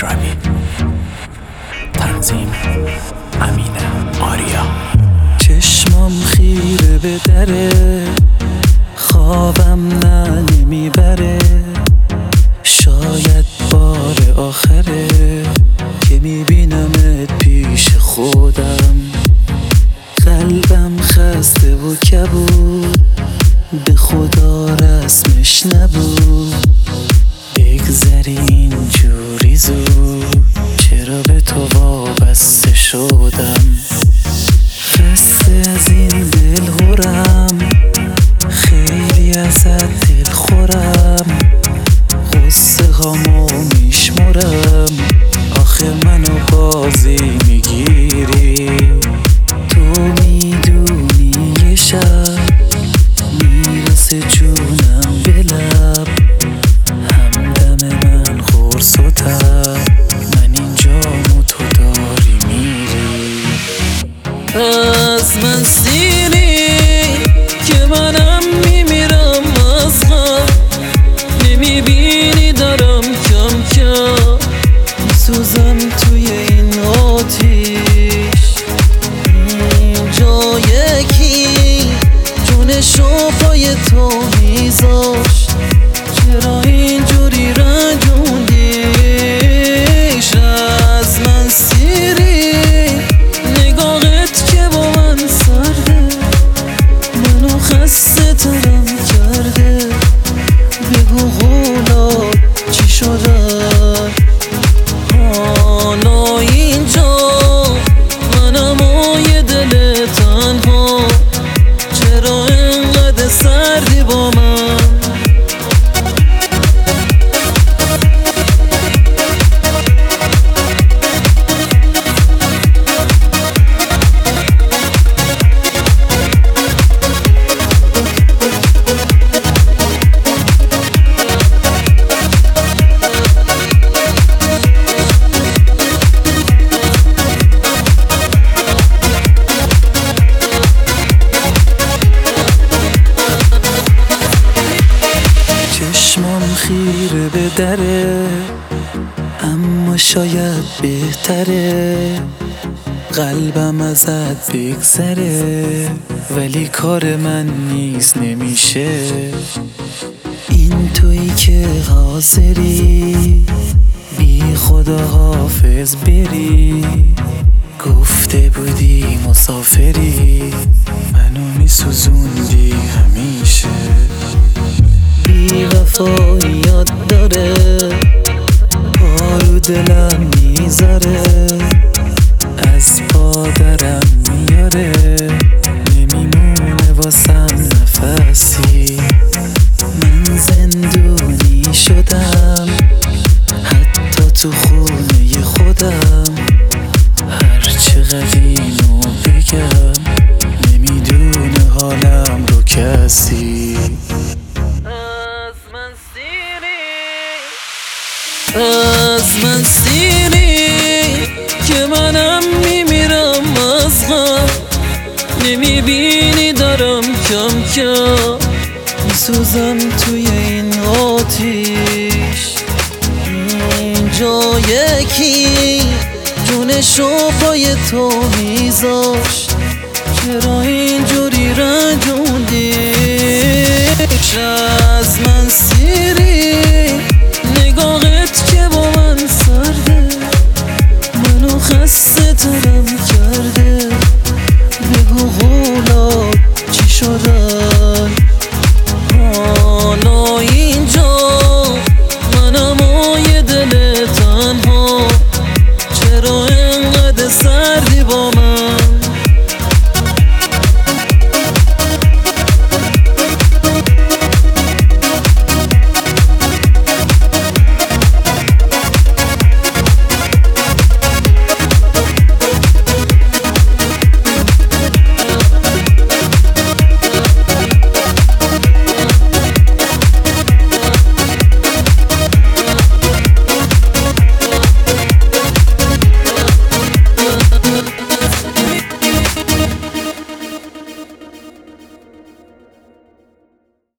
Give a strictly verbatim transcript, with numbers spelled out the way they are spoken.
رابی. تنظیم امین آریا. چشمام خیره به دره، خوابم نه نمیبره، شاید بار آخره که میبینمت پیش خودم. قلبم خسته و کبود، به خدا رسمش نبود، بگذری اینجوری زود، چرا به تو وابسته شدم. خسته از این دل هرم، خیلی ازت دل خورم، غصه هامو میشمرم، آخه منو بازی میگیری. تو میدونی یه شب میرسه جونم به لب، همدم من خورس و تب، من اینجامو تو داری میری. از من سیری که منم میمیرم از غم، نمیبینی دارم کم کم میسوزم توی این آتیش. اینجا یکی جونشو پای تو میذاشت، چرا اینجوری رنجوندیش. از من سیری نگاهت که با من سرده، منو خسته ترم کرده، بگو غولات چی شدن. حالا اینجا منم و یه دل تنها، چرا اینقدر سردی با من. چشمام خیره به دره، اما شاید بهتره قلبم ازت بگذره، ولی کار من نیست نمیشه. این تویی که حاضری بی خدا حافظ بری، گفته بودی مسافری، منو میسوزوندی همیشه. بی وفاییات داره، پارو دلم میذاره، از پادرم میاره، نمیمونه واسم نفسی. من زندونی شدم حتی تو خونه خودم، هر چقدر اینو بگم نمیدونه حالم رو کسی. از من سیری که منم میمیرم از غم، نمیبینی دارم کم کم میسوزم توی این آتیش. اینجا یکی جونشو پای تو میذاشت، چرا